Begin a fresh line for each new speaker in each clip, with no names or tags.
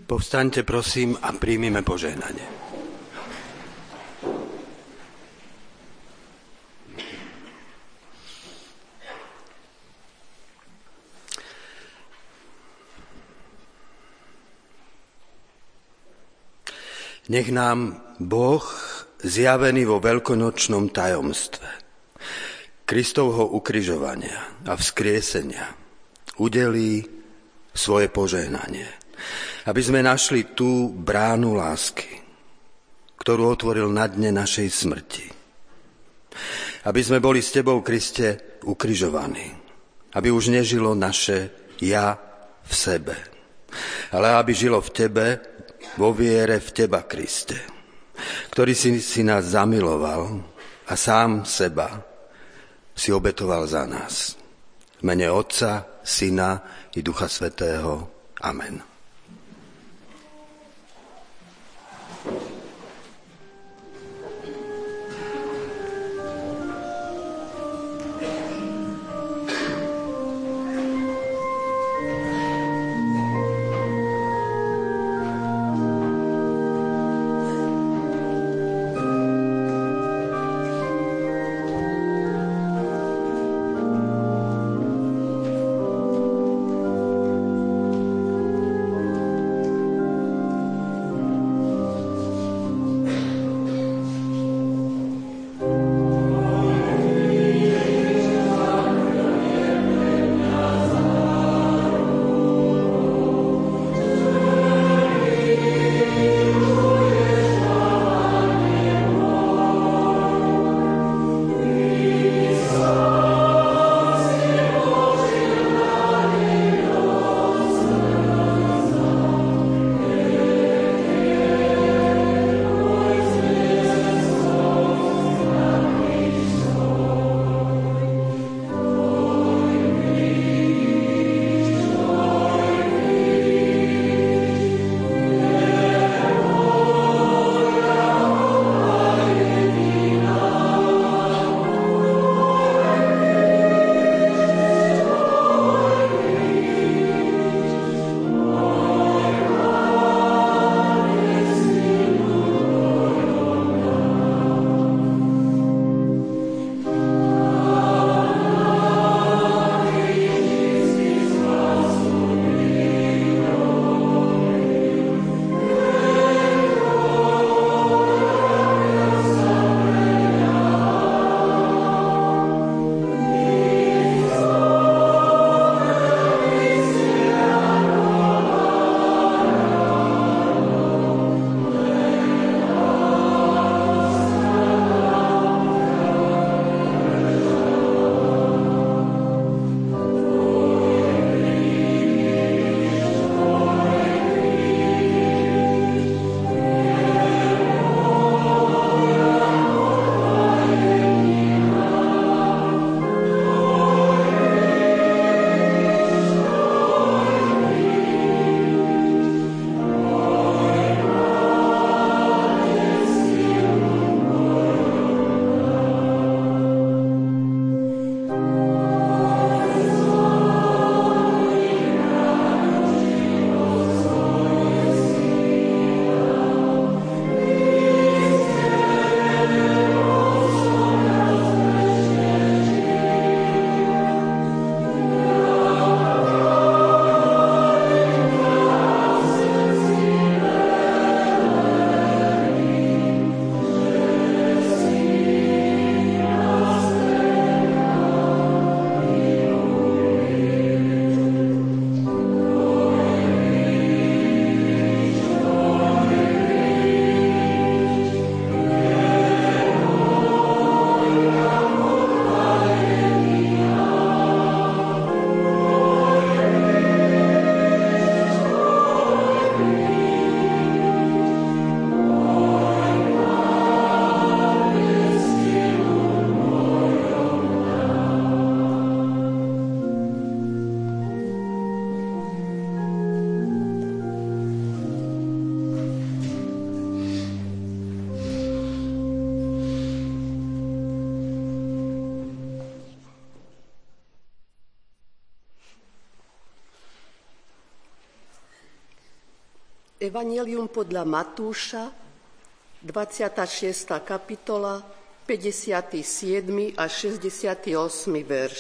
Povstaňte prosím a príjmime požehnanie. Nech nám Boh, zjavený vo veľkonočnom tajomstve Kristovho ukrižovania a vzkriesenia, udelí svoje požehnanie, aby sme našli tú bránu lásky, ktorú otvoril na dne našej smrti. Aby sme boli s Tebou, Kriste, ukrižovaní. Aby už nežilo naše ja v sebe, ale aby žilo v Tebe, vo viere v Teba, Kriste, ktorý si nás zamiloval a sám seba si obetoval za nás. V mene Otca, Syna i Ducha Svätého. Amen.
Evanjelium podľa Matúša, 26. kapitola, 57. a 68. verš.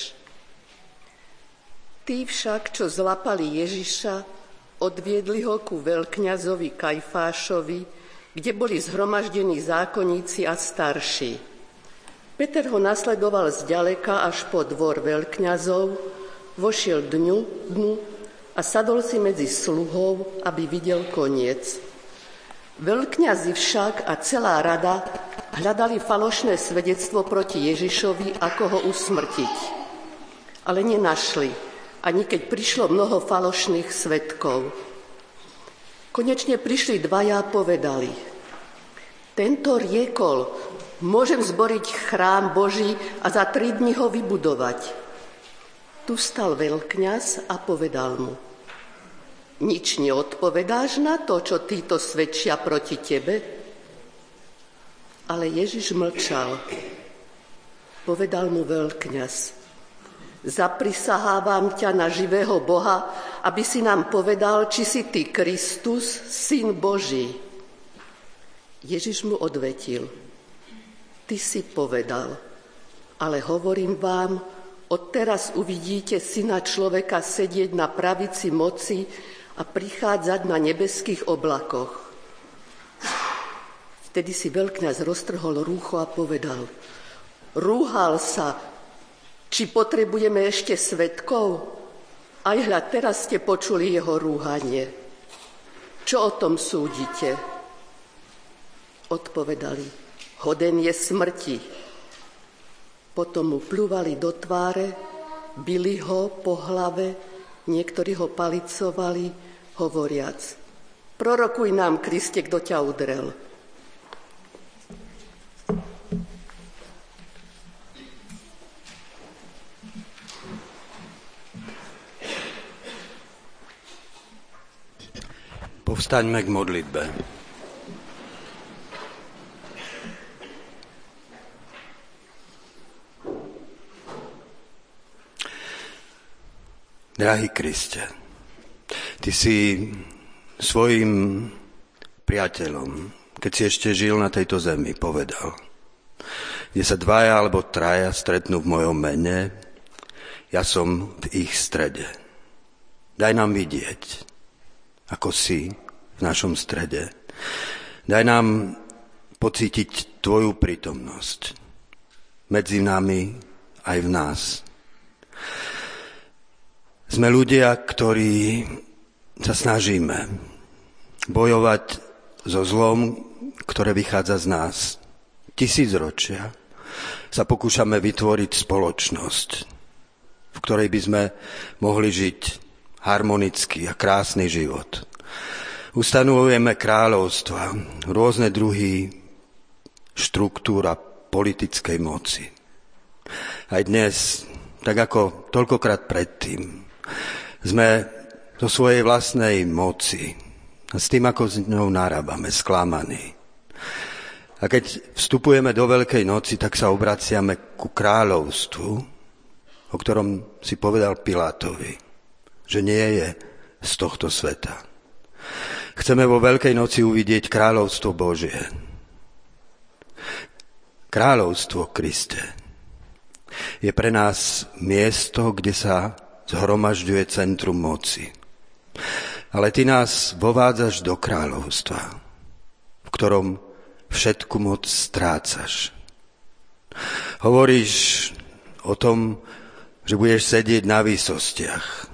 Tí však, čo zlapali Ježiša, odviedli ho ku veľkňazovi Kajfášovi, kde boli zhromaždení zákonníci a starší. Peter ho nasledoval zďaleka až po dvor veľkňazov, vošiel dnu a sadol si medzi sluhov, aby videl koniec. Veľkňazi však a celá rada hľadali falošné svedectvo proti Ježišovi, ako ho usmrtiť. Ale nenašli, ani keď prišlo mnoho falošných svedkov. Konečne prišli dvaja a povedali: Tento riekol, môžem zboriť chrám Boží a za 3 dni ho vybudovať. Tu stal veľkňaz a povedal mu: Nič neodpovedáš na to, čo títo svedčia proti tebe? Ale Ježiš mlčal. Povedal mu veľkňaz: Zaprisahávam ťa na živého Boha, aby si nám povedal, či si ty Kristus, Syn Boží. Ježiš mu odvetil: Ty si povedal, ale hovorím vám, odteraz uvidíte Syna človeka sedieť na pravici moci a prichádzať na nebeských oblakoch. Vtedy si veľkňaz roztrhol rúcho a povedal: Rúhal sa, či potrebujeme ešte svedkov? Aj hľa, teraz ste počuli jeho rúhanie. Čo o tom súdite? Odpovedali: Hoden je smrti. Potom mu pľúvali do tváre, bili ho po hlave, niektorí ho palicovali, hovoriac: Prorokuj nám, Kriste, kto ťa udrel.
Povstaňme k modlitbe. Drahý Kriste, Ty si svojim priateľom, keď si ešte žil na tejto zemi, povedal: Kde sa 2 alebo 3 stretnú v mojom mene, ja som v ich strede. Daj nám vidieť, ako si v našom strede. Daj nám pocítiť Tvoju prítomnosť medzi nami aj v nás. Sme ľudia, ktorí sa snažíme bojovať so zlom, ktoré vychádza z nás. 1000 ročia sa pokúšame vytvoriť spoločnosť, v ktorej by sme mohli žiť harmonický a krásny život. Ustanovujeme kráľovstva, rôzne druhy štruktúr a politickej moci. Aj dnes, tak ako toľkokrát predtým, sme zo svojej vlastnej moci a s tým, ako s ňou narábame, sklamaní. A keď vstupujeme do Veľkej noci, tak sa obraciame ku kráľovstvu, o ktorom si povedal Pilátovi, že nie je z tohto sveta. Chceme vo Veľkej noci uvidieť kráľovstvo Božie. Kráľovstvo, Kriste, je pre nás miesto, kde sa zhromažďuje centrum moci. Ale Ty nás vovádzaš do kráľovstva, v ktorom všetku moc strácaš. Hovoríš o tom, že budeš sedieť na výsostiach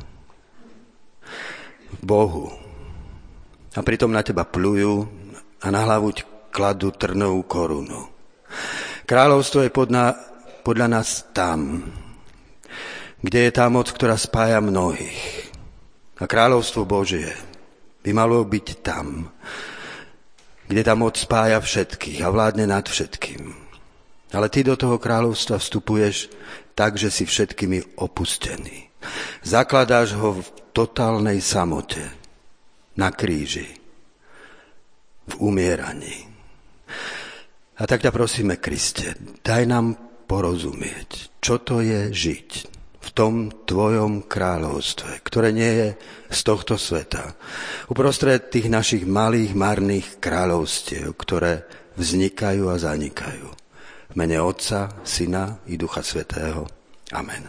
Bohu. A pritom na teba plujú a na hlavu kladú trnovú korunu. Kráľovstvo je podľa nás tam, kde je tá moc, ktorá spája mnohých. A kráľovstvo Božie by malo byť tam, kde tá moc spája všetkých a vládne nad všetkým. Ale ty do toho kráľovstva vstupuješ tak, že si všetkými opustený. Zakladáš ho v totálnej samote, na kríži, v umieraní. A tak ťa prosíme, Kriste, daj nám porozumieť, čo to je žiť v v tom tvojom kráľovstve, ktoré nie je z tohto sveta. Uprostred tých našich malých, marných kráľovstiev, ktoré vznikajú a zanikajú. V mene Otca, Syna i Ducha Svätého. Amen.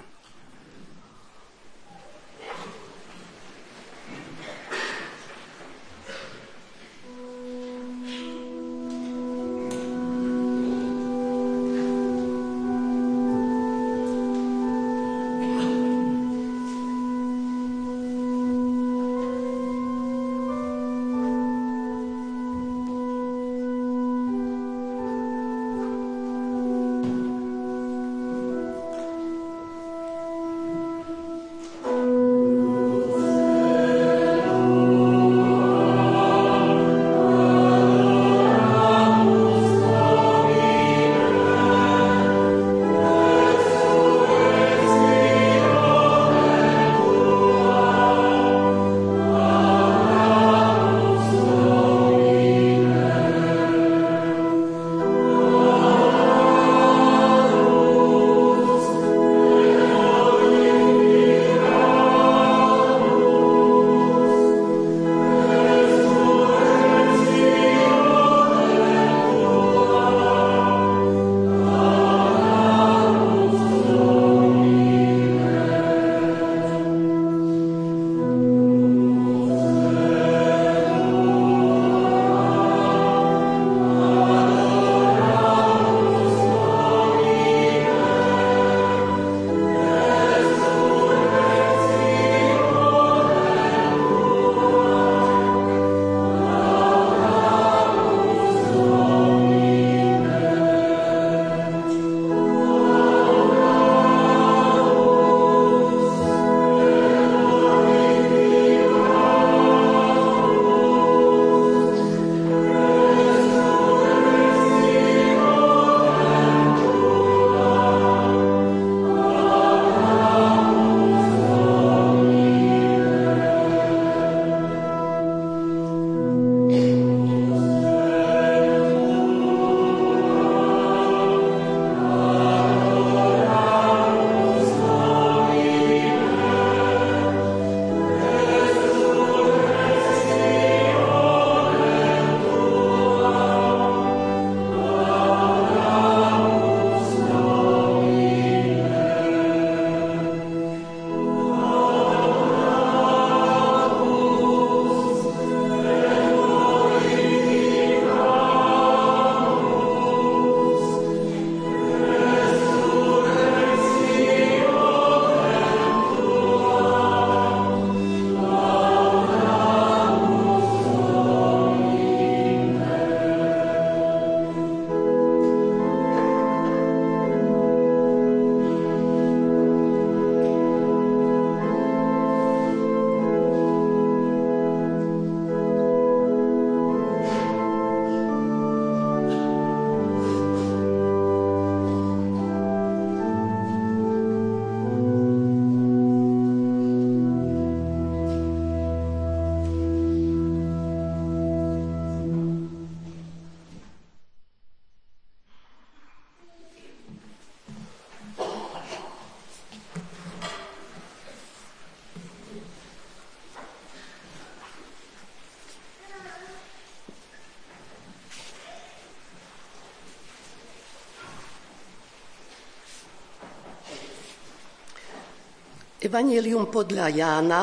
Evanjelium podľa Jána,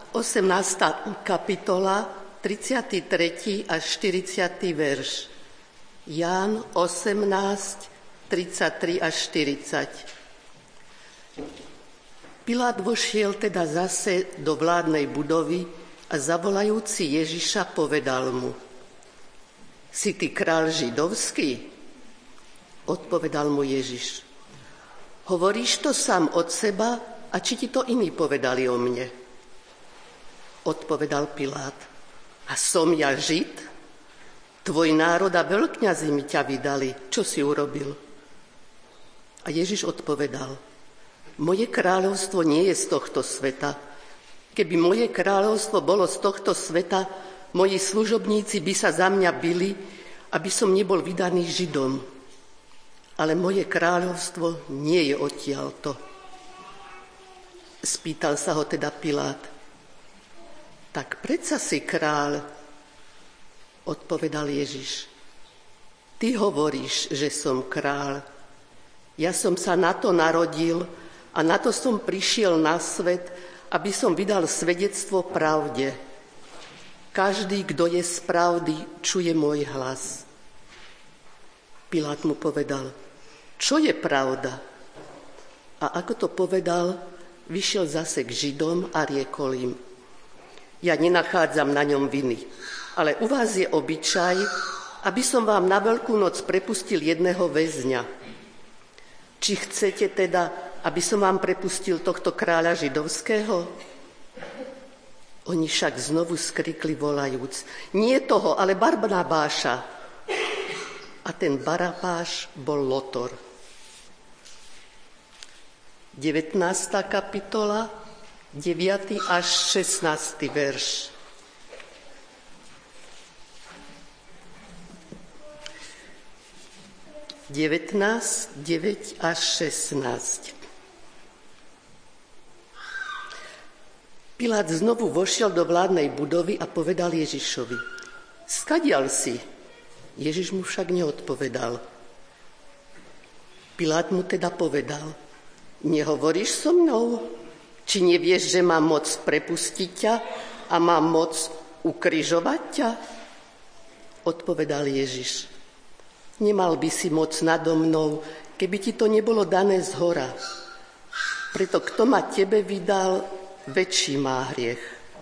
18. kapitola, 33. až 40. verš. Ján 18, 33 až 40. Pilát vošiel teda zase do vládnej budovy a zavolajúci Ježiša povedal mu: Si ty kráľ židovský? Odpovedal mu Ježiš: Hovoríš to sám od seba, a či ti to iní povedali o mne? Odpovedal Pilát: A som ja Žid? Tvoj národ a veľkňazi mi ťa vydali. Čo si urobil? A Ježiš odpovedal: Moje kráľovstvo nie je z tohto sveta. Keby moje kráľovstvo bolo z tohto sveta, moji služobníci by sa za mňa bili, aby som nebol vydaný Židom. Ale moje kráľovstvo nie je odtiaľto. Spýtal sa ho teda Pilát. Tak predsa si kráľ, odpovedal Ježiš. Ty hovoríš, že som kráľ. Ja som sa na to narodil a na to som prišiel na svet, aby som vydal svedectvo pravde. Každý, kto je z pravdy, čuje môj hlas. Pilát mu povedal, čo je pravda? A ako to povedal, vyšiel zase k Židom a riekol im, ja nenachádzam na ňom viny, ale u vás je obyčaj, aby som vám na Veľkú noc prepustil jedného väzňa. Či chcete teda, aby som vám prepustil tohto kráľa židovského? Oni však znovu skrikli volajúc, nie toho, ale Barnabáša. A ten Barabáš bol lotor. 19. kapitola, 9. až 16. verš. (19, 9 až 16). Pilát znovu vošiel do vládnej budovy a povedal Ježišovi, skadiaľ si? Ježiš mu však neodpovedal. Pilát mu teda povedal, nehovoríš so mnou? Či nevieš, že mám moc prepustiť ťa a mám moc ukrižovať ťa? Odpovedal Ježiš, nemal by si moc nado mnou, keby ti to nebolo dané zhora. Preto kto ma tebe vydal, väčší má hriech.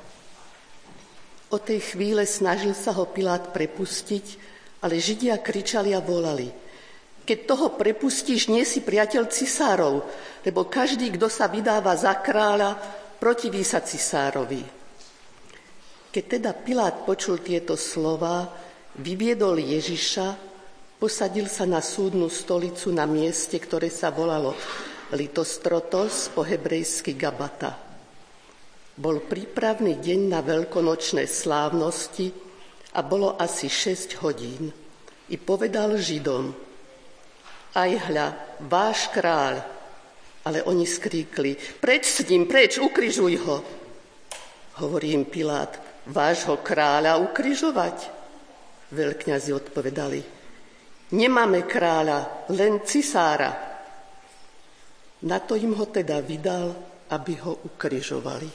Od tej chvíle snažil sa ho Pilát prepustiť, ale Židia kričali a volali, keď toho prepustíš, nie si priateľ cisárov, lebo každý, kto sa vydáva za kráľa, protiví sa cisárovi. Keď teda Pilát počul tieto slová, vyviedol Ježiša, posadil sa na súdnu stolicu na mieste, ktoré sa volalo Litostrotos, po hebrejsky Gabata. Bol prípravný deň na veľkonočné slávnosti a bolo asi 6 hodín. I povedal Židom, aj hľa, váš kráľ. Ale oni skríkli, preč s ním, preč, ukrižuj ho. Hovorí im Pilát, vášho kráľa ukrižovať? Veľkňazi odpovedali, nemáme kráľa, len cisára. Na to im ho teda vydal, aby ho ukrižovali.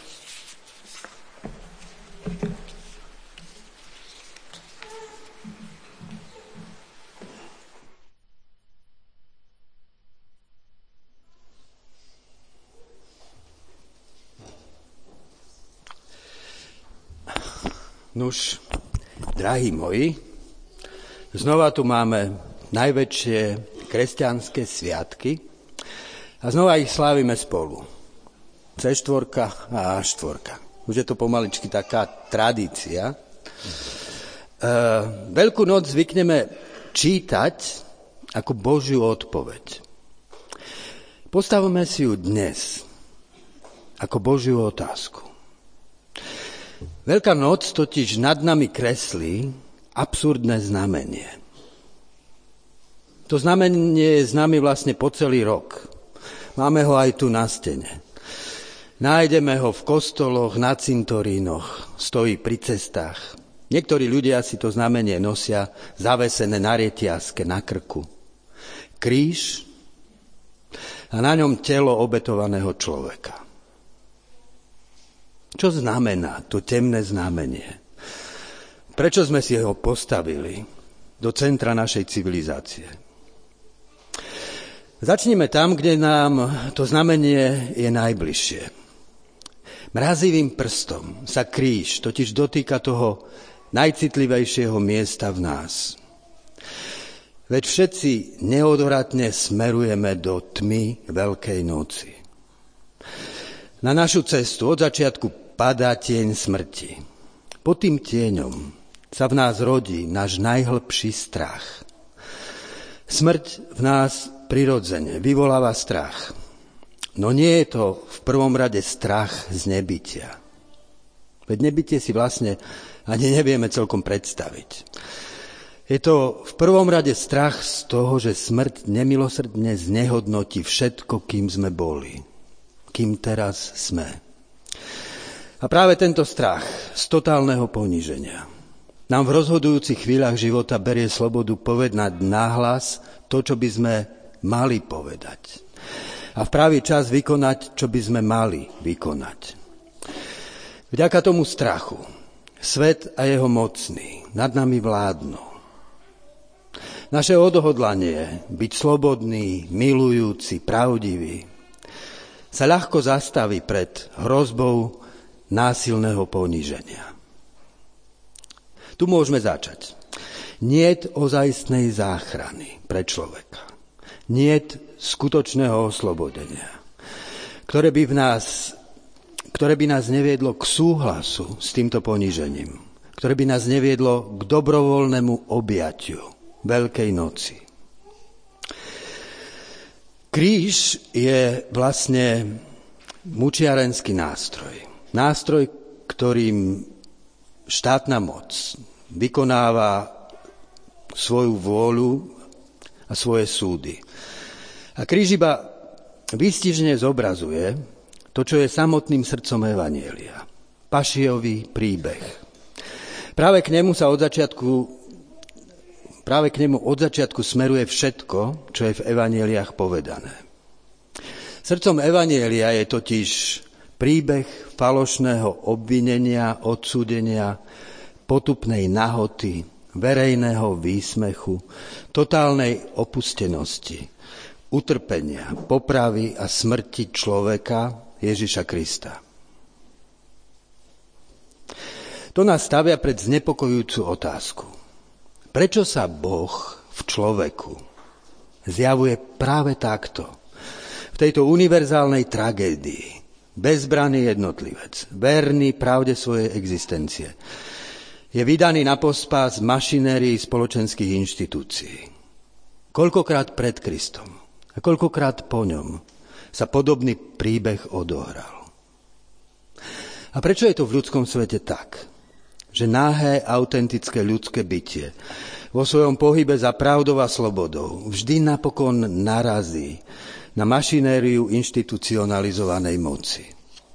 Nuž, drahí moji, znova tu máme najväčšie kresťanské sviatky a znova ich slávime spolu. C4 a A4. Už je to pomaličky taká tradícia. Veľkú noc zvykneme čítať ako Božiu odpoveď. Postavme si ju dnes ako Božiu otázku. Veľká noc totiž nad nami kreslí absurdné znamenie. To znamenie je s nami vlastne po celý rok. Máme ho aj tu na stene. Nájdeme ho v kostoloch, na cintorínoch, stojí pri cestách. Niektorí ľudia si to znamenie nosia zavesené na reťazke, na krku. Kríž a na ňom telo obetovaného človeka. Čo znamená to temné znamenie? Prečo sme si ho postavili do centra našej civilizácie? Začnime tam, kde nám to znamenie je najbližšie. Mrazivým prstom sa kríž totiž dotýka toho najcitlivejšieho miesta v nás. Veď všetci neodvratne smerujeme do tmy Veľkej noci. Na našu cestu od začiatku padá tieň smrti. Pod tým tieňom sa v nás rodí náš najhlbší strach. Smrť v nás prirodzene vyvoláva strach. No nie je to v prvom rade strach z nebytia. Veď nebytie si vlastne ani nevieme celkom predstaviť. Je to v prvom rade strach z toho, že smrť nemilosrdne znehodnotí všetko, kým sme boli. kým teraz sme. A práve tento strach z totálneho poníženia nám v rozhodujúcich chvíľach života berie slobodu povedať nahlas to, čo by sme mali povedať. A v pravý čas vykonať, čo by sme mali vykonať. Vďaka tomu strachu svet a jeho mocní nad nami vládnu. Naše odhodlanie byť slobodný, milujúci, pravdivý sa ľahko zastaví pred hrozbou násilného poníženia. Tu môžeme začať. Niet ozajstnej záchrany pre človeka. Niet skutočného oslobodenia, ktoré by nás neviedlo k súhlasu s týmto ponížením, ktoré by nás neviedlo k dobrovoľnému objatiu Veľkej noci. Kríž je vlastne mučiarenský nástroj. Nástroj, ktorým štátna moc vykonáva svoju vôľu a svoje súdy. A kríž iba výstižne zobrazuje to, čo je samotným srdcom evanjelia. Pašiový príbeh. Práve k nemu od začiatku smeruje všetko, čo je v evanjeliách povedané. Srdcom evanjelia je totiž príbeh falošného obvinenia, odsúdenia, potupnej nahoty, verejného výsmechu, totálnej opustenosti, utrpenia, popravy a smrti človeka Ježiša Krista. To nás stavia pred znepokojujúcu otázku. Prečo sa Boh v človeku zjavuje práve takto, v tejto univerzálnej tragédii, bezbranný jednotlivec, verný pravde svojej existencie, je vydaný na pospas mašinérii spoločenských inštitúcií. Koľkokrát pred Kristom a koľkokrát po ňom sa podobný príbeh odohral. A prečo je to v ľudskom svete tak, že náhé, autentické ľudské bytie vo svojom pohybe za pravdou a slobodou vždy napokon narazí na mašinériu inštitucionalizovanej moci?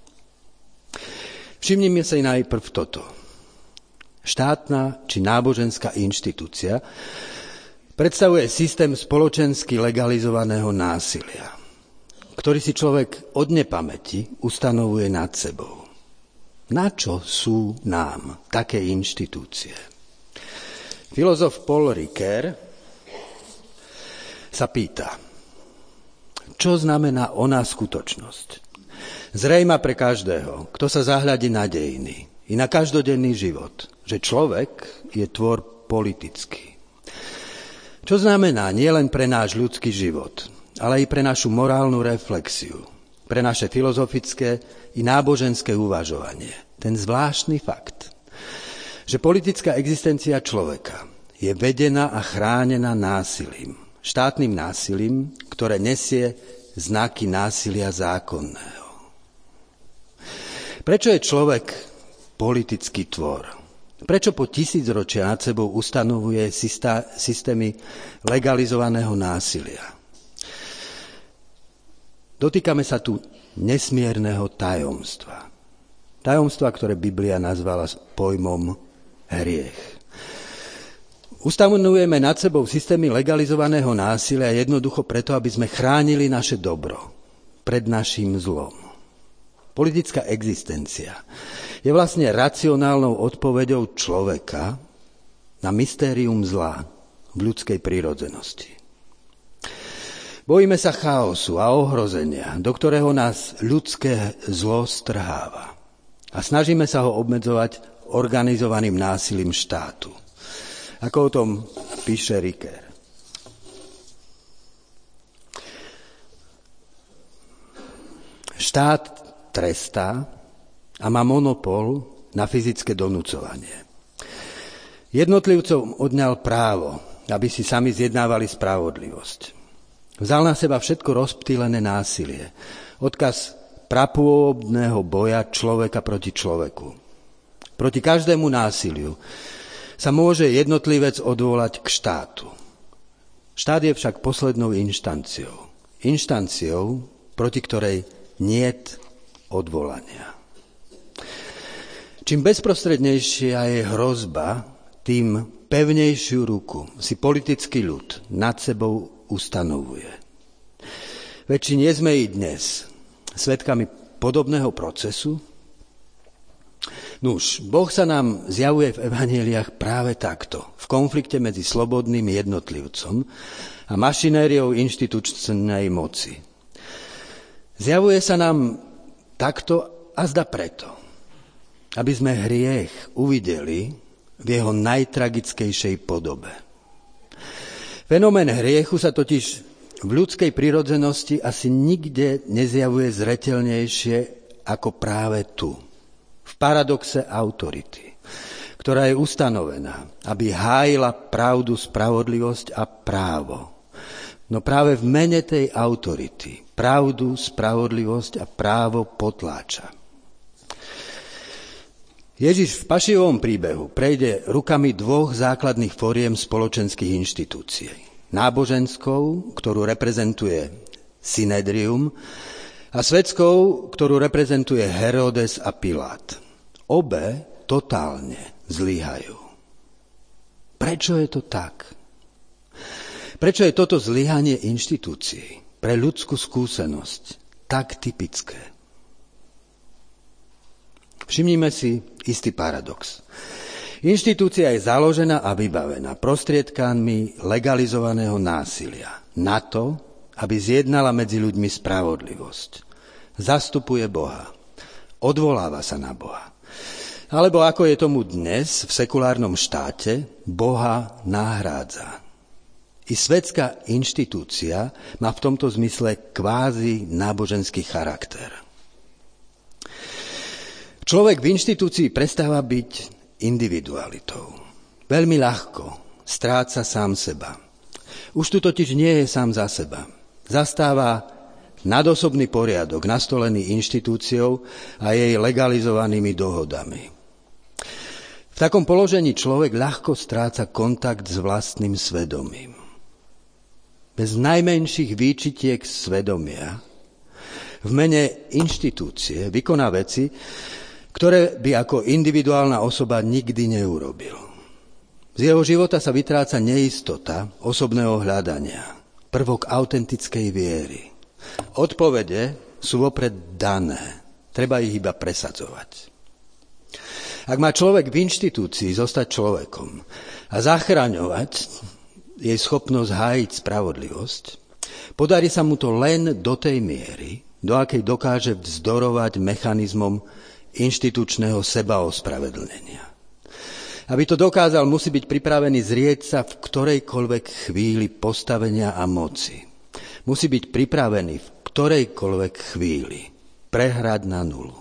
Všimnime si najprv toto. Štátna či náboženská inštitúcia predstavuje systém spoločensky legalizovaného násilia, ktorý si človek od nepamäti ustanovuje nad sebou. Na čo sú nám také inštitúcie? Filozof Paul Ricoeur sa pýta, čo znamená ona skutočnosť? Zrejma pre každého, kto sa zahľadí na dejiny i na každodenný život, že človek je tvor politický. Čo znamená nielen pre náš ľudský život, ale i pre našu morálnu reflexiu, pre naše filozofické i náboženské uvažovanie. Ten zvláštny fakt, že politická existencia človeka je vedená a chránená násilím, štátnym násilím, ktoré nesie znaky násilia zákonného. Prečo je človek politický tvor? Prečo po tisícročia nad sebou ustanovuje systémy legalizovaného násilia? Dotýkame sa tu nesmierneho tajomstva. Tajomstva, ktoré Biblia nazvala pojmom hriech. Ustanovujeme nad sebou systémy legalizovaného násilia jednoducho preto, aby sme chránili naše dobro pred naším zlom. Politická existencia je vlastne racionálnou odpoveďou človeka na mystérium zla v ľudskej prirodzenosti. Bojíme sa chaosu a ohrozenia, do ktorého nás ľudské zlo strháva. A snažíme sa ho obmedzovať organizovaným násilím štátu. Ako o tom píše Ricoeur. Štát trestá a má monopol na fyzické donúcovanie. Jednotlivcom odňal právo, aby si sami zjednávali spravodlivosť. Vzal na seba všetko rozptýlené násilie. Odkaz prapôvodného boja človeka proti človeku. Proti každému násiliu sa môže jednotlivec odvolať k štátu. Štát je však poslednou inštanciou. Inštanciou, proti ktorej niet odvolania. Čím bezprostrednejšia je hrozba, tým pevnejšiu ruku si politický ľud nad sebou ustanovuje. Veď či nie sme i dnes svedkami podobného procesu? Nuž, Boh sa nám zjavuje v evanjeliách práve takto, v konflikte medzi slobodným jednotlivcom a mašinériou inštitučnej moci. Zjavuje sa nám takto azda preto, aby sme hriech uvideli v jeho najtragickejšej podobe. Fenomén hriechu sa totiž v ľudskej prirodzenosti asi nikde nezjavuje zreteľnejšie ako práve tu, v paradoxe autority, ktorá je ustanovená, aby hájila pravdu, spravodlivosť a právo. No práve v mene tej autority pravdu, spravodlivosť a právo potláča. Ježiš v Pašihovom príbehu prejde rukami dvoch základných foriem spoločenských inštitúcií. Náboženskou, ktorú reprezentuje Synedrium, a svetskou, ktorú reprezentuje Herodes a Pilát. Obe totálne zlyhajú. Prečo je to tak? Prečo je toto zlyhanie inštitúcií pre ľudskú skúsenosť tak typické? Všimnime si istý paradox. Inštitúcia je založená a vybavená prostriedkami legalizovaného násilia na to, aby zjednala medzi ľuďmi spravodlivosť. Zastupuje Boha. Odvoláva sa na Boha. Alebo ako je tomu dnes v sekulárnom štáte, Boha nahrádza. I svetská inštitúcia má v tomto zmysle kvázi náboženský charakter. Človek v inštitúcii prestáva byť individualitou. Veľmi ľahko stráca sám seba. Už tu totiž nie je sám za seba. Zastáva nadosobný poriadok nastolený inštitúciou a jej legalizovanými dohodami. V takom položení človek ľahko stráca kontakt s vlastným svedomím. Bez najmenších výčitiek svedomia v mene inštitúcie vykoná veci, ktoré by ako individuálna osoba nikdy neurobil. Z jeho života sa vytráca neistota osobného hľadania, prvok autentickej viery. Odpovede sú vopred dané, treba ich iba presadzovať. Ak má človek v inštitúcii zostať človekom a zachraňovať jej schopnosť hájiť spravodlivosť, podarí sa mu to len do tej miery, do akej dokáže vzdorovať mechanizmom inštitučného sebaospravedlnenia. Aby to dokázal, musí byť pripravený zrieť sa v ktorejkoľvek chvíli postavenia a moci. Musí byť pripravený v ktorejkoľvek chvíli prehrať na nulu.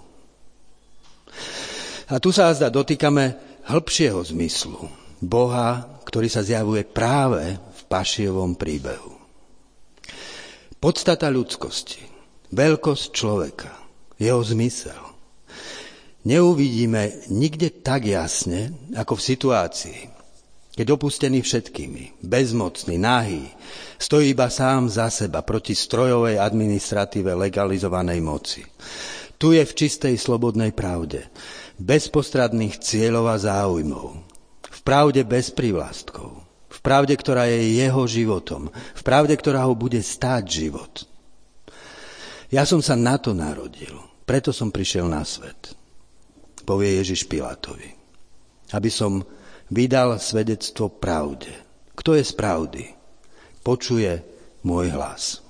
A tu sa azda dotýkame hĺbšieho zmyslu Boha, ktorý sa zjavuje práve v Pašihovom príbehu. Podstata ľudskosti, veľkosť človeka, jeho zmysel neuvidíme nikde tak jasne, ako v situácii, keď opustený všetkými, bezmocný, nahý, stojí iba sám za seba proti strojovej administratíve legalizovanej moci. Tu je v čistej slobodnej pravde, bez postradných cieľov a záujmov, v pravde bez prívlastkov, v pravde, ktorá je jeho životom, v pravde, ktorá ho bude stáť život. Ja som sa na to narodil, preto som prišiel na svet, povie Ježiš Pilátovi, aby som vydal svedectvo pravde. Kto je z pravdy? Počuje môj hlas.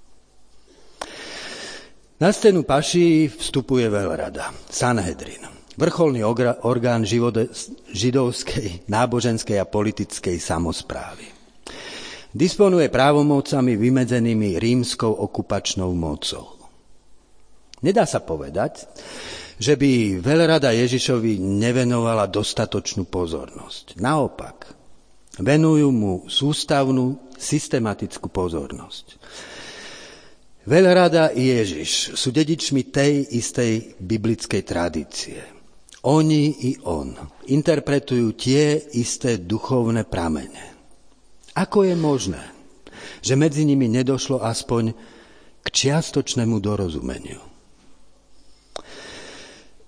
Na scénu Paší vstupuje veľrada, Sanhedrin, vrcholný orgán židovskej, náboženskej a politickej samosprávy. Disponuje právomocami vymedzenými rímskou okupačnou mocou. Nedá sa povedať, že by veľrada Ježišovi nevenovala dostatočnú pozornosť. Naopak, venujú mu sústavnú, systematickú pozornosť. Veľrada i Ježiš sú dedičmi tej istej biblickej tradície. Oni i on interpretujú tie isté duchovné pramene. Ako je možné, že medzi nimi nedošlo aspoň k čiastočnému dorozumeniu?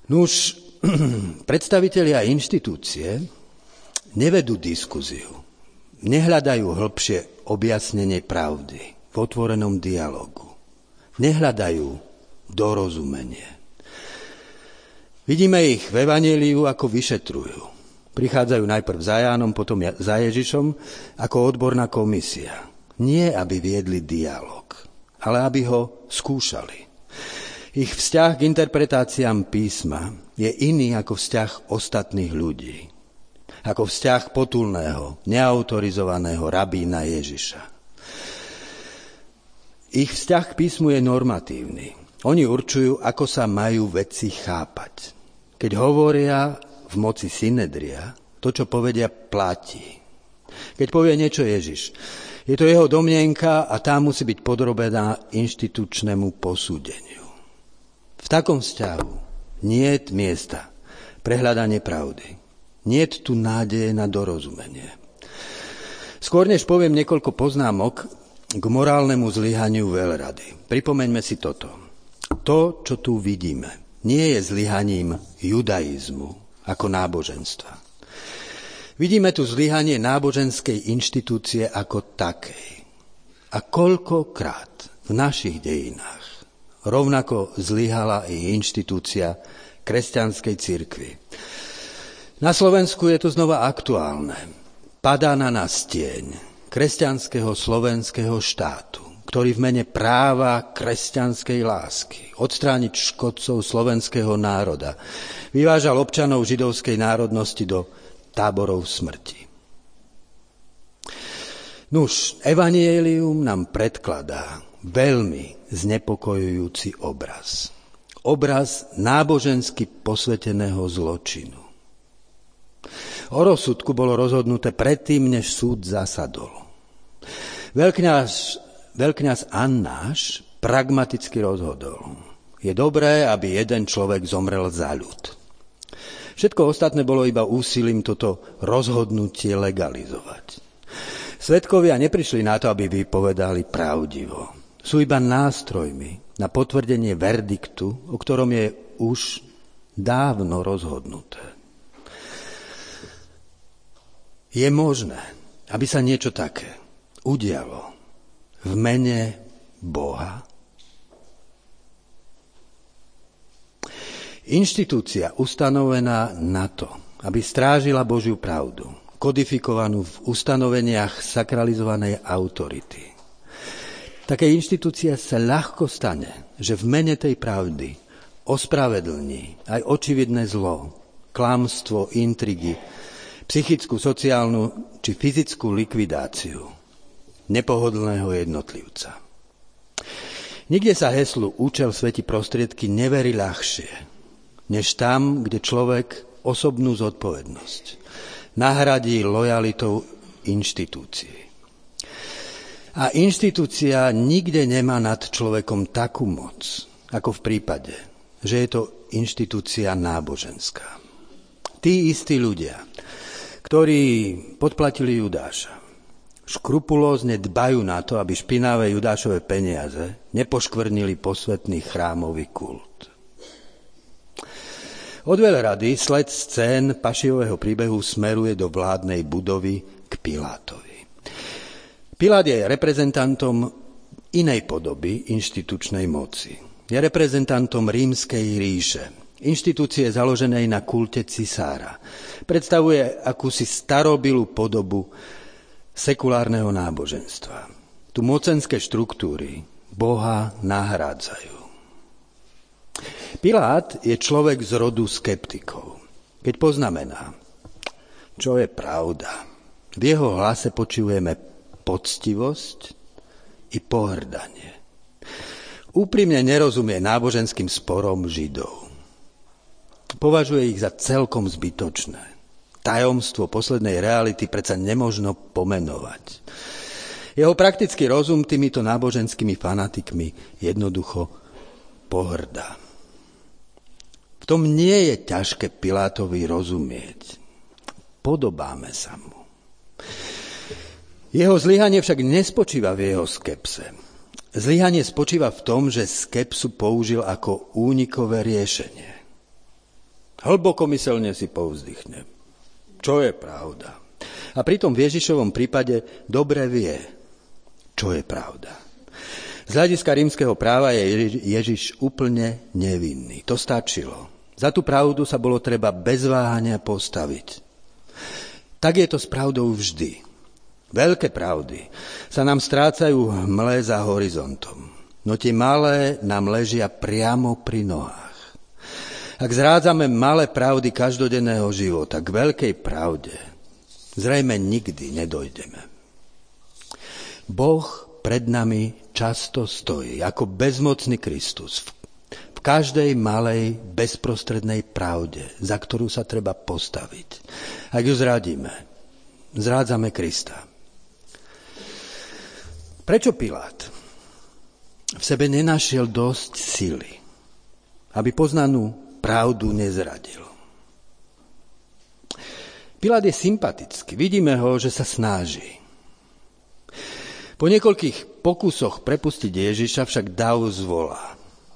Nuž, predstavitelia inštitúcie nevedú diskuziu, nehľadajú hĺbšie objasnenie pravdy v otvorenom dialogu, nehľadajú dorozumenie. Vidíme ich v evanjeliu, ako vyšetrujú. Prichádzajú najprv za Jánom, potom za Ježišom ako odborná komisia. Nie, aby viedli dialog, ale aby ho skúšali. Ich vzťah k interpretáciám písma je iný ako vzťah ostatných ľudí. Ako vzťah potulného, neautorizovaného rabína Ježiša. Ich vzťah k písmu je normatívny. Oni určujú, ako sa majú veci chápať. Keď hovoria v moci synedria, to, čo povedia, platí. Keď povie niečo Ježiš, je to jeho domnienka a tá musí byť podrobená inštitučnému posúdeniu. V takom vzťahu niet miesta pre hľadanie pravdy. Niet tu nádeje na dorozumenie. Skôr než poviem niekoľko poznámok k morálnemu zlyhaniu veľrady, pripomeňme si toto. To, čo tu vidíme, nie je zlyhaním judaizmu ako náboženstva. Vidíme tu zlyhanie náboženskej inštitúcie ako takej. A koľkokrát v našich dejinách rovnako zlyhala i inštitúcia kresťanskej cirkvi. Na Slovensku je to znova aktuálne. Padá na nás tieň kresťanského slovenského štátu, ktorý v mene práva kresťanskej lásky odstrániť škodcov slovenského národa vyvážal občanov židovskej národnosti do táborov smrti. Nuž, evanjelium nám predkladá veľmi znepokojujúci obraz. Obraz nábožensky posveteného zločinu. O rozsudku bolo rozhodnuté predtým, než súd zasadol. Veľkňaz Annáš pragmaticky rozhodol. Je dobré, aby jeden človek zomrel za ľud. Všetko ostatné bolo iba úsilím toto rozhodnutie legalizovať. Svedkovia neprišli na to, aby vypovedali pravdivo. Sú iba nástrojmi na potvrdenie verdiktu, o ktorom je už dávno rozhodnuté. Je možné, aby sa niečo také udialo v mene Boha? Inštitúcia ustanovená na to, aby strážila Božiu pravdu, kodifikovanú v ustanoveniach sakralizovanej autority. Také inštitúcia sa ľahko stane, že v mene tej pravdy ospravedlní aj očividné zlo, klamstvo, intrigy, psychickú, sociálnu či fyzickú likvidáciu nepohodlného jednotlivca. Nikde sa heslu účel svätí prostriedky neverí ľahšie, než tam, kde človek osobnú zodpovednosť nahradí lojalitou inštitúcií. A inštitúcia nikde nemá nad človekom takú moc, ako v prípade, že je to inštitúcia náboženská. Tí istí ľudia, ktorí podplatili Judáša, škrupulózne dbajú na to, aby špinavé Judášove peniaze nepoškvrnili posvätný chrámový kult. Od veľrady sled scén Pašijového príbehu smeruje do vládnej budovy k Pilátovi. Pilát je reprezentantom inej podoby inštitučnej moci. Je reprezentantom rímskej ríše, inštitúcie založenej na kulte cisára. Predstavuje akúsi starobilú podobu sekulárneho náboženstva. Tu mocenské štruktúry Boha nahrádzajú. Pilát je človek z rodu skeptikov. Keď poznamená, čo je pravda, v jeho hlase počujeme poctivosť i pohrdanie. Úprimne nerozumie náboženským sporom Židov. Považuje ich za celkom zbytočné. Tajomstvo poslednej reality predsa nemožno pomenovať. Jeho praktický rozum týmito náboženskými fanatikmi jednoducho pohrdá. V tom nie je ťažké Pilátovi rozumieť. Podobáme sa mu. Jeho zlyhanie však nespočíva v jeho skepse. Zlyhanie spočíva v tom, že skepsu použil ako únikové riešenie. Hlbokomyselne si povzdychne. Čo je pravda? A pritom v Ježišovom prípade dobre vie, čo je pravda. Z hľadiska rímskeho práva je Ježiš úplne nevinný. To stačilo. Za tú pravdu sa bolo treba bez váhania postaviť. Tak je to s pravdou vždy. Veľké pravdy sa nám strácajú v hmle za horizontom. No tie malé nám ležia priamo pri nohách. Ak zrádzame malé pravdy každodenného života k veľkej pravde, zrejme nikdy nedojdeme. Boh pred nami často stojí ako bezmocný Kristus v každej malej bezprostrednej pravde, za ktorú sa treba postaviť. Ak ju zradíme, zrádzame Krista. Prečo Pilát v sebe nenašiel dosť sily, aby poznanú pravdu nezradil? Pilát je sympatický. Vidíme ho, že sa snaží. Po niekoľkých pokusoch prepustiť Ježiša však dáv zvolá: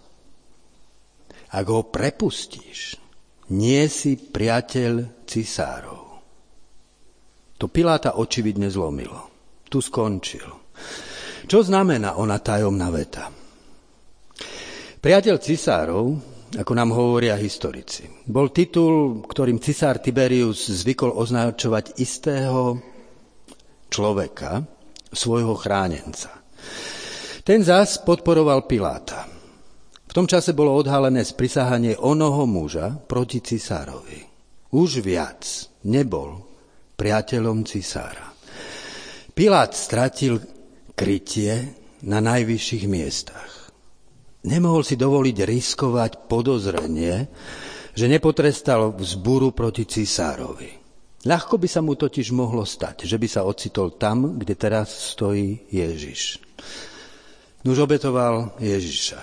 ak ho prepustíš, nie si priateľ cisárov. To Piláta očividne zlomilo. Tu skončil. Čo znamená ona tajomná veta? Priateľ cisárov, ako nám hovoria historici, bol titul, ktorým cisár Tiberius zvykol označovať istého človeka, svojho chránenca. Ten zas podporoval Piláta. V tom čase bolo odhalené sprisahanie onoho muža proti cisárovi. Už viac nebol priateľom cisára. Pilát stratil krytie na najvyšších miestach. Nemohol si dovoliť riskovať podozrenie, že nepotrestal vzburu proti cisárovi. Ľahko by sa mu totiž mohlo stať, že by sa ocitol tam, kde teraz stojí Ježiš. Nuž obetoval Ježiša.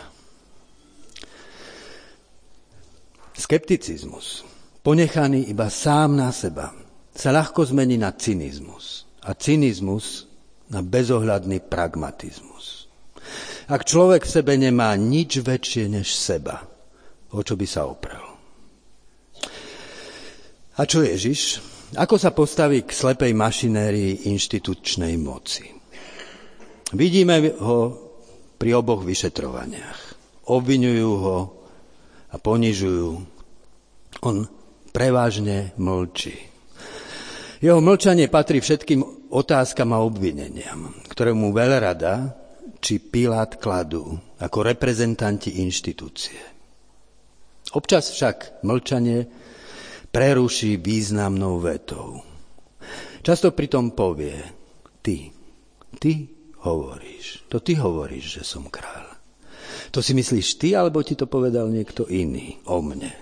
Skepticizmus, ponechaný iba sám na seba, sa ľahko zmení na cynizmus. A cynizmus na bezohľadný pragmatizmus. Ak človek v sebe nemá nič väčšie než seba, o čo by sa oprel? A čo Ježiš? Ako sa postaví k slepej mašinérii inštitučnej moci? Vidíme ho pri oboch vyšetrovaniach. Obviňujú ho a ponižujú. On prevažne mlčí. Jeho mlčanie patrí všetkým otázkam a obvineniam, ktoré mu veľrada či Pilát kladú ako reprezentanti inštitúcie. Občas však mlčanie preruší významnou vetou. Často pritom povie: ty hovoríš, to ty hovoríš, že som kráľ. To si myslíš ty, alebo ti to povedal niekto iný o mne?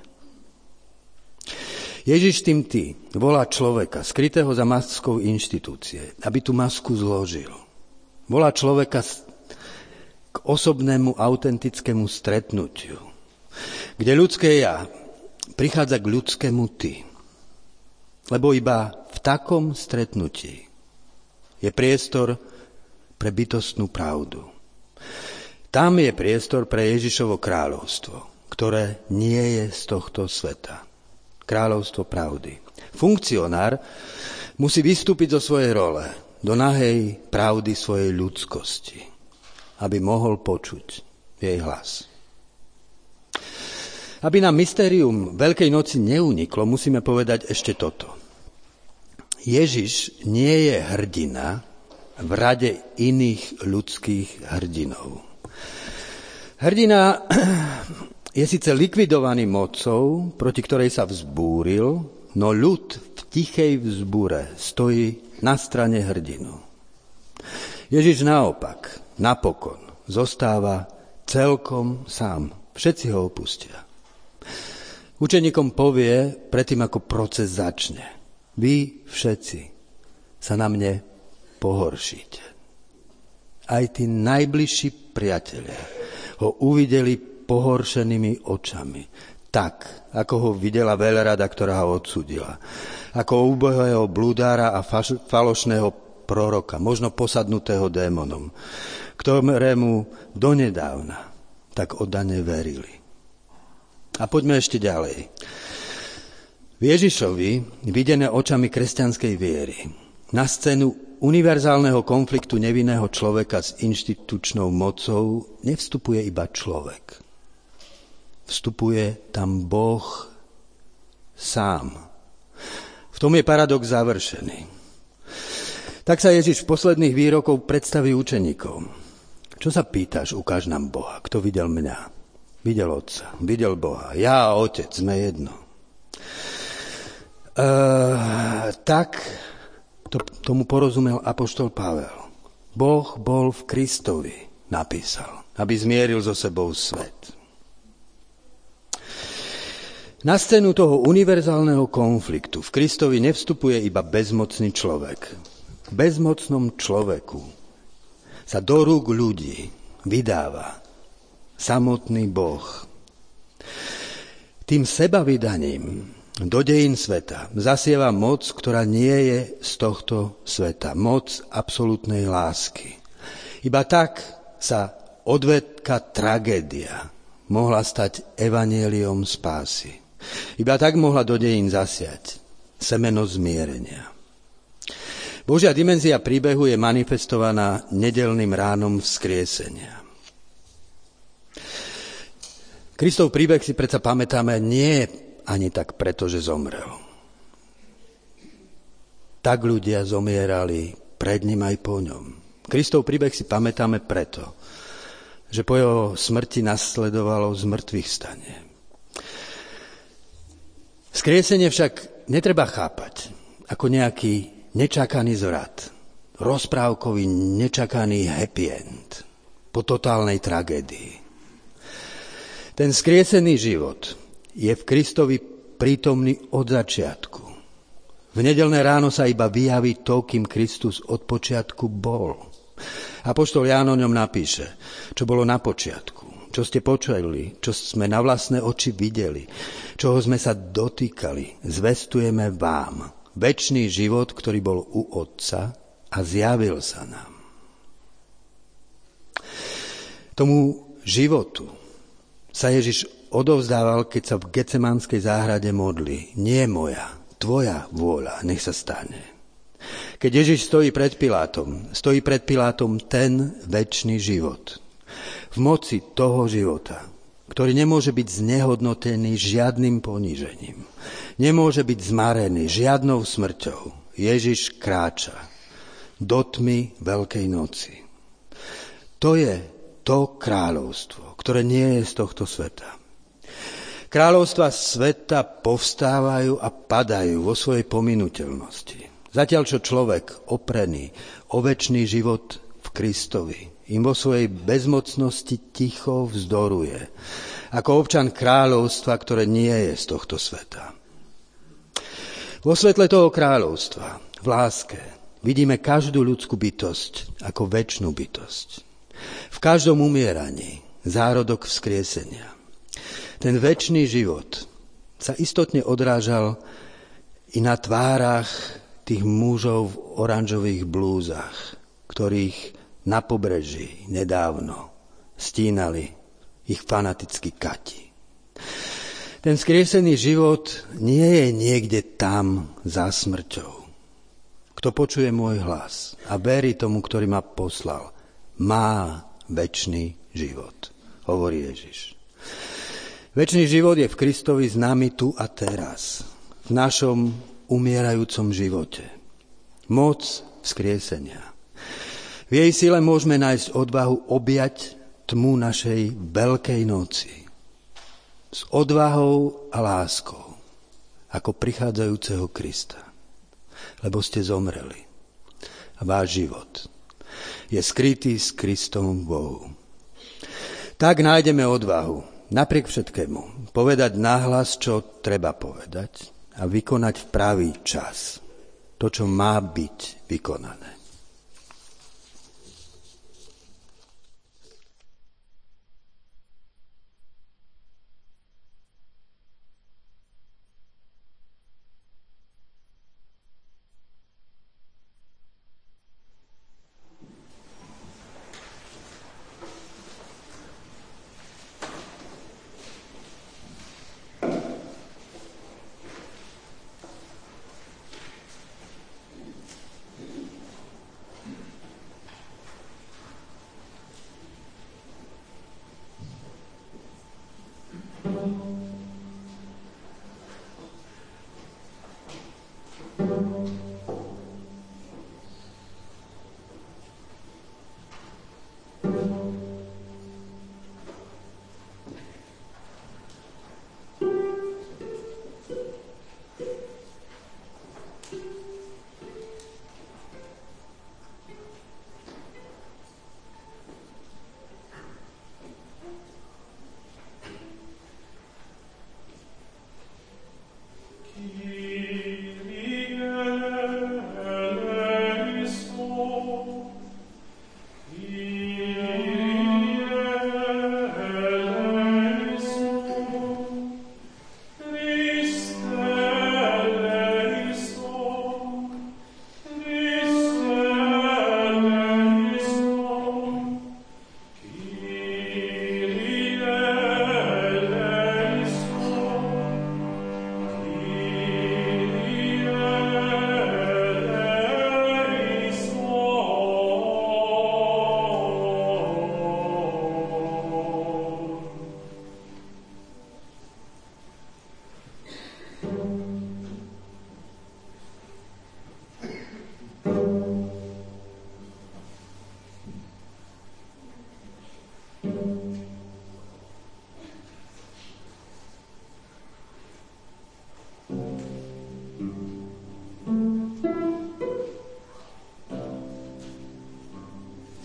Ježiš tým ty volá človeka, skrytého za maskou inštitúcie, aby tú masku zložil. Volá človeka k osobnému, autentickému stretnutiu, kde ľudské ja prichádza k ľudskému ty. Lebo iba v takom stretnutí je priestor pre bytostnú pravdu. Tam je priestor pre Ježišovo kráľovstvo, ktoré nie je z tohto sveta. Kráľovstvo pravdy. Funkcionár musí vystúpiť zo svojej role, do nahej pravdy svojej ľudskosti, aby mohol počuť jej hlas. Aby nám mystérium Veľkej noci neuniklo, musíme povedať ešte toto. Ježiš nie je hrdina v rade iných ľudských hrdinov. Hrdina je síce likvidovaný mocou, proti ktorej sa vzbúril, no ľud v tichej vzbúre stojí na strane hrdinu. Ježiš naopak, napokon, zostáva celkom sám. Všetci ho opustia. Učeníkom povie, predtým ako proces začne: vy všetci sa na mne pohoršíte. Aj tí najbližší priatelia ho uvideli pohoršenými očami. Tak, ako ho videla veľrada, ktorá ho odsúdila. Ako úbohého blúdára a falošného proroka, možno posadnutého démonom, ktorému donedávna tak oddane verili. A poďme ešte ďalej. Ježišovi, videné očami kresťanskej viery, na scénu univerzálneho konfliktu nevinného človeka s inštitučnou mocou nevstupuje iba človek. Vstupuje tam Boh sám. V tom je paradox završený. Tak sa Ježiš v posledných výrokoch predstaví učeníkom. Čo sa pýtaš, ukáž nám Boha. Kto videl mňa? Videl Otca, videl Boha. Ja a Otec sme jedno. Tomu porozumel apoštol Pavel. Boh bol v Kristovi, napísal, aby zmieril so sebou svet. Na scénu toho univerzálneho konfliktu v Kristovi nevstupuje iba bezmocný človek. V bezmocnom človeku sa do rúk ľudí vydáva samotný Boh. Tým sebavydaním do dejín sveta zasieva moc, ktorá nie je z tohto sveta. Moc absolútnej lásky. Iba tak sa odvetka tragédia mohla stať evanjeliom spásy. Iba tak mohla do dejín zasiať semeno zmierenia. Božia dimenzia príbehu je manifestovaná nedeľným ránom vzkriesenia. Kristov príbeh si predsa pamätáme nie ani tak preto, že zomrel. Tak ľudia zomierali pred ním aj po ňom. Kristov príbeh si pamätáme preto, že po jeho smrti nasledovalo zmrtvých stanie. Vzkriesenie však netreba chápať ako nejaký nečakaný zvrat, rozprávkový nečakaný happy end po totálnej tragédii. Ten vzkriesený život je v Kristovi prítomný od začiatku. V nedeľné ráno sa iba vyjaví to, kým Kristus od počiatku bol. Apoštol Ján o ňom napíše, čo bolo na počiatku, čo ste počuli, čo sme na vlastné oči videli, čoho sme sa dotýkali, zvestujeme vám. Večný život, ktorý bol u Otca a zjavil sa nám. Tomu životu sa Ježiš odovzdával, keď sa v Getsemanskej záhrade modlí. Nie moja, tvoja vôľa, nech sa stane. Keď Ježiš stojí pred Pilátom ten večný život. V moci toho života, ktorý nemôže byť znehodnotený žiadnym ponížením. Nemôže byť zmarený žiadnou smrťou. Ježiš kráča do tmy Veľkej noci. To je to kráľovstvo, ktoré nie je z tohto sveta. Kráľovstva sveta povstávajú a padajú vo svojej pominuteľnosti. Zatiaľ, čo človek oprený o večný život v Kristovi im vo svojej bezmocnosti ticho vzdoruje, ako občan kráľovstva, ktoré nie je z tohto sveta. Vo svetle toho kráľovstva, v láske, vidíme každú ľudskú bytosť ako večnú bytosť. V každom umieraní zárodok vzkriesenia. Ten večný život sa istotne odrážal i na tvárach tých mužov v oranžových blúzach, ktorých na pobreží nedávno stínali ich fanatickí kati. Ten skriesený život nie je niekde tam za smrťou. Kto počuje môj hlas a verí tomu, ktorý ma poslal, má večný život, hovorí Ježiš. Večný život je v Kristovi s nami tu a teraz, v našom umierajúcom živote. Moc vzkriesenia. V jej sile môžeme nájsť odvahu objať tmu našej veľkej noci. S odvahou a láskou, ako prichádzajúceho Krista. Lebo ste zomreli. A váš život je skrytý s Kristom v Bohu. Tak nájdeme odvahu, napriek všetkému, povedať nahlas, čo treba povedať a vykonať v pravý čas to, čo má byť vykonané.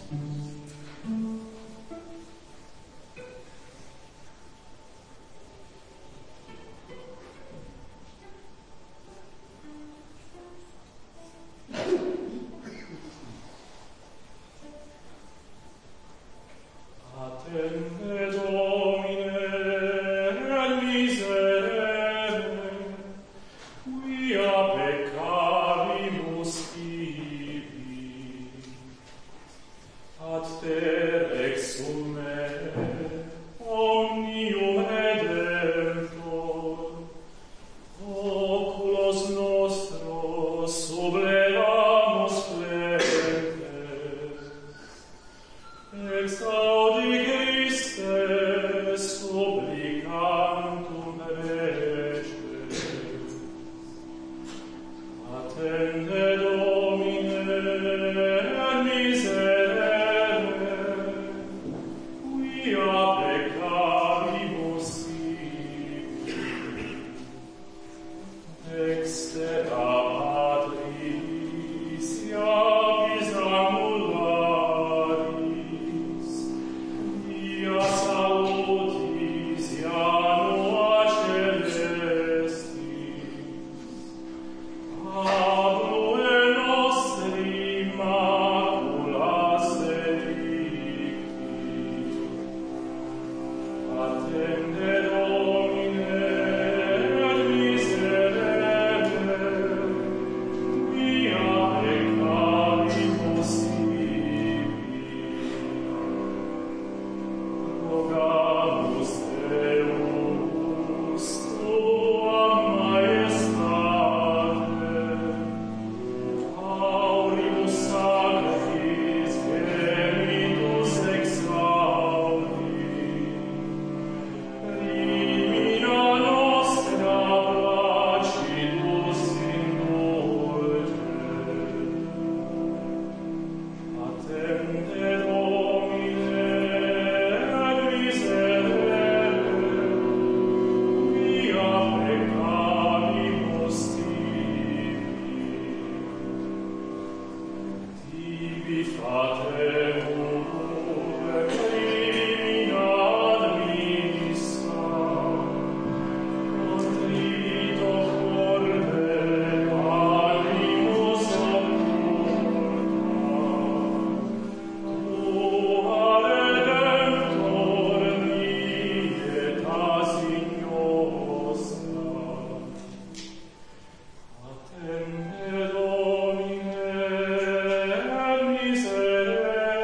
Domine, miserere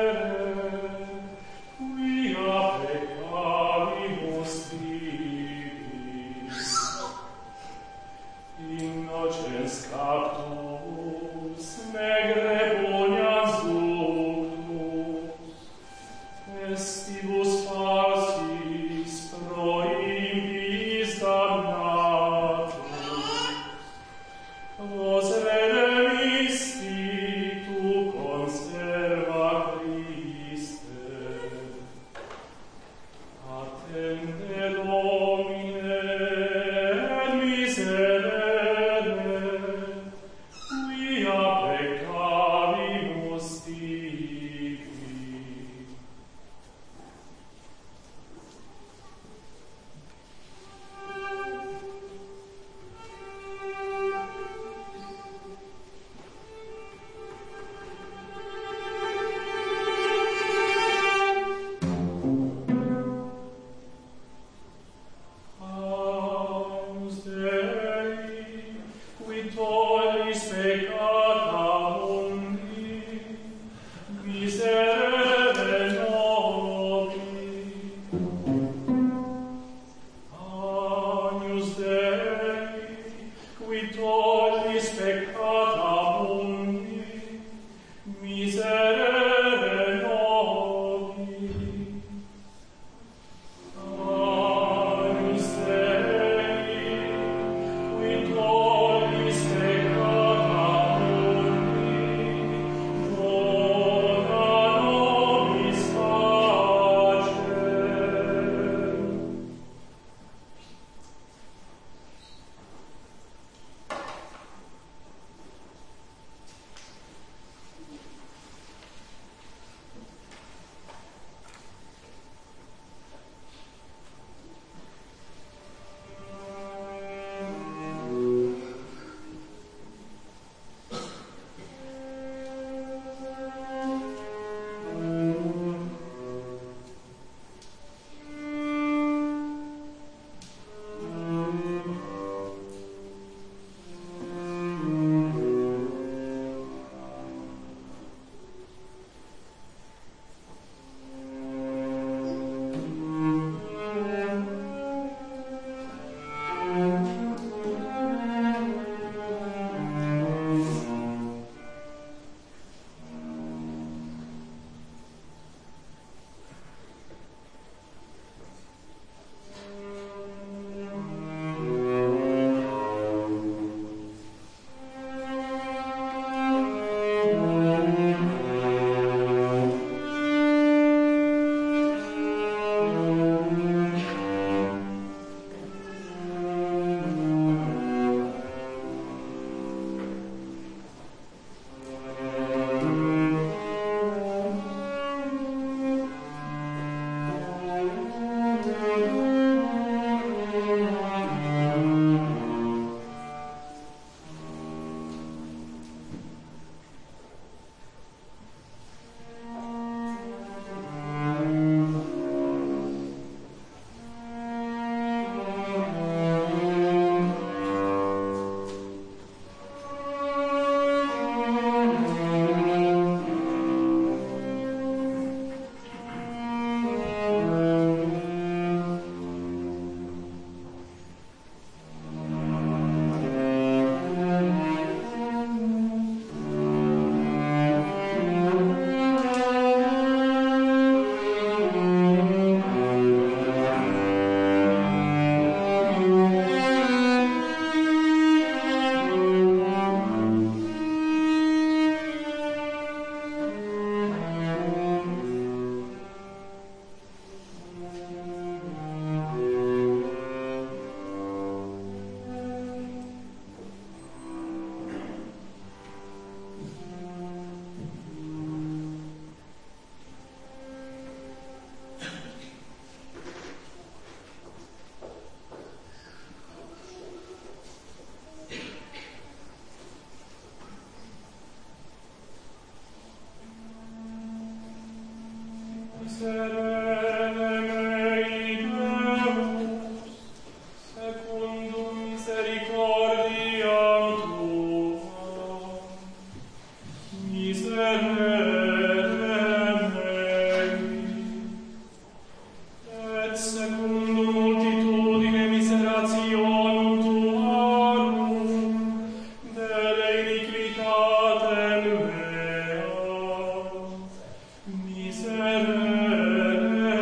Miserere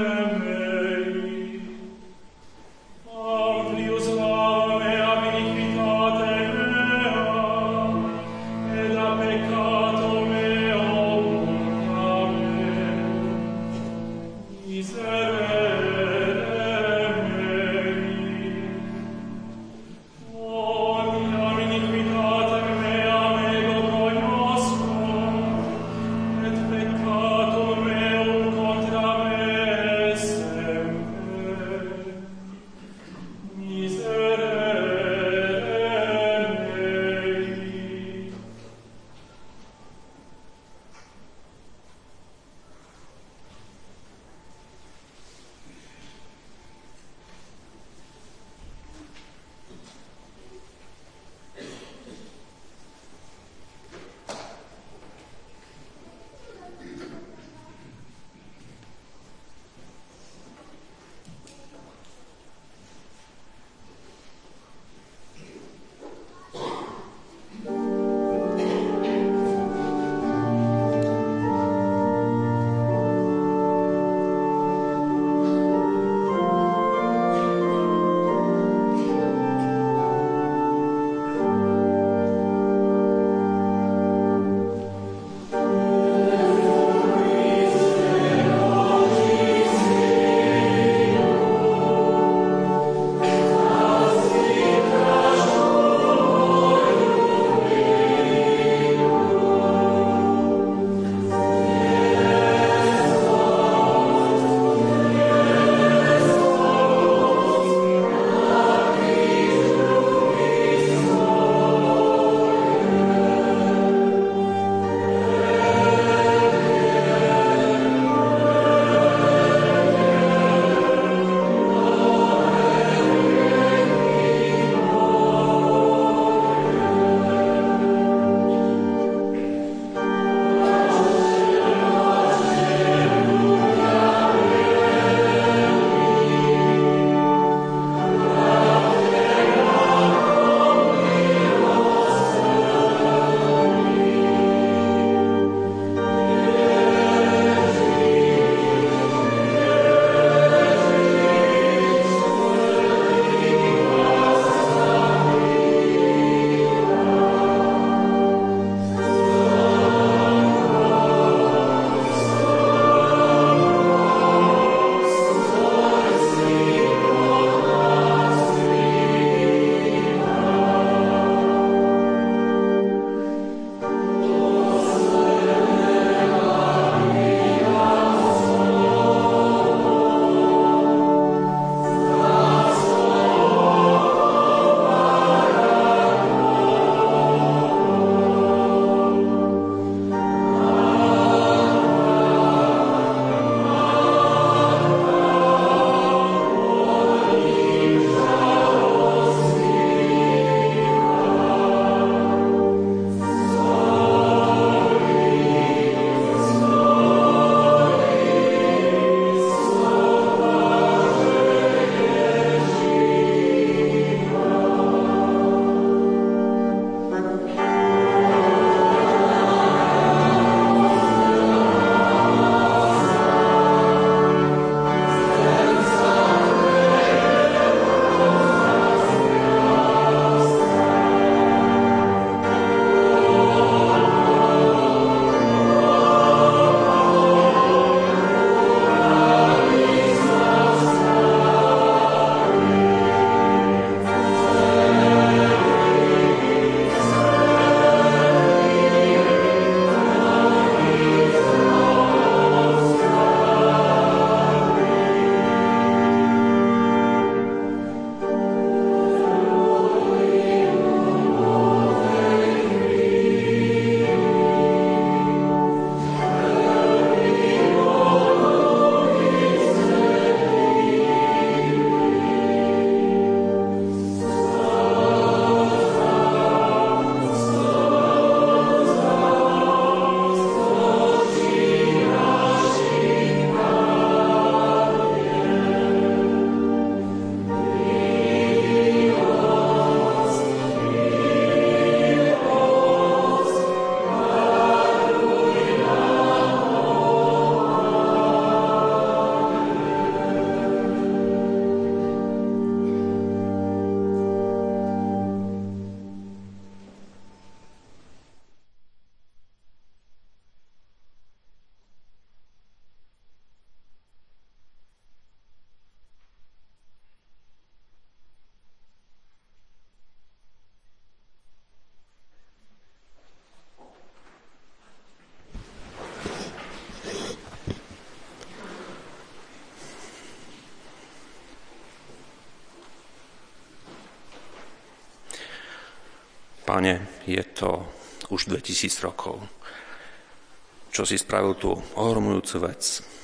Pane, je to už 2000 rokov, čo si spravil tú ohromujúcu vec.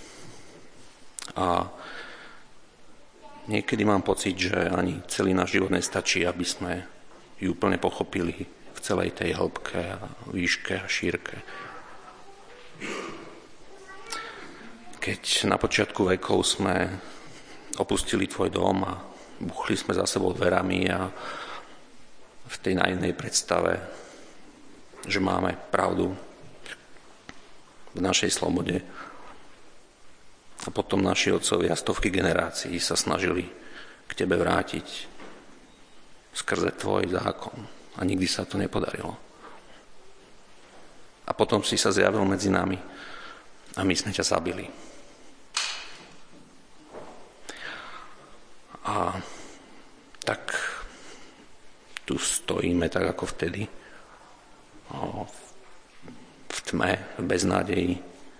A niekedy mám pocit, že ani celý náš život nestačí, aby sme ju úplne pochopili v celej tej hĺbke a výške a šírke. Keď na počiatku vekov sme opustili tvoj dom a buchli sme za sebou dverami a v tej naivnej predstave, že máme pravdu v našej slobode. A potom naši otcovia stovky generácií sa snažili k tebe vrátiť skrze tvoj zákon. A nikdy sa to nepodarilo. A potom si sa zjavil medzi nami a my sme ťa zabili. A tak tu stojíme tak ako vtedy, v tme, v beznádeji,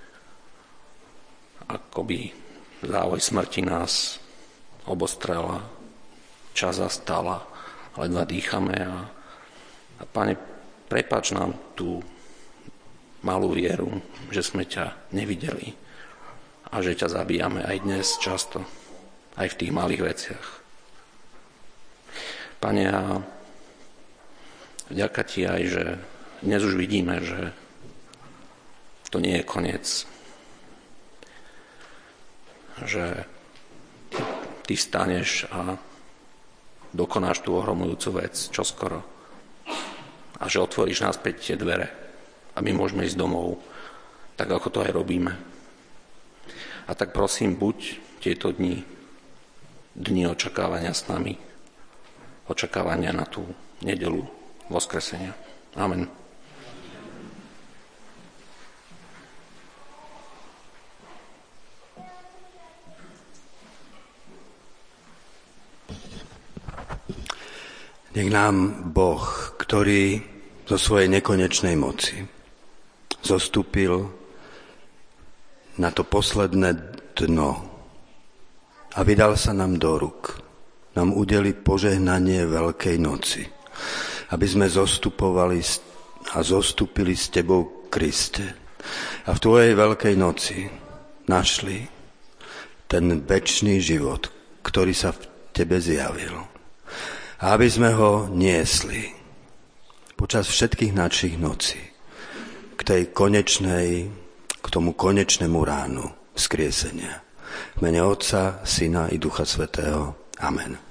akoby závoj smrti nás obostrela, čas zastala, ledva dýchame a Pane, prepáč nám tú malú vieru, že sme ťa nevideli a že ťa zabíjame aj dnes často, aj v tých malých veciach. Pane, a vďaka ti aj, že dnes už vidíme, že to nie je koniec. Že ty staneš a dokonáš tú ohromujúcu vec čoskoro. A že otvoríš náspäť tie dvere a my môžeme ísť domov, tak ako to aj robíme. A tak prosím, buď tieto dni očakávania s nami, očakávania na tú nedeľu voskresenia. Amen.
Nech nám Boh, ktorý zo svojej nekonečnej moci zostúpil na to posledné dno a vydal sa nám do rúk, nám udeli požehnanie Veľkej noci, aby sme zostupovali a zostúpili s tebou, Kriste, a v tvojej Veľkej noci našli ten večný život, ktorý sa v tebe zjavil. A aby sme ho niesli počas všetkých našich nocí k tomu konečnému ránu vzkriesenia. V mene Otca, Syna i Ducha Svätého. Amen.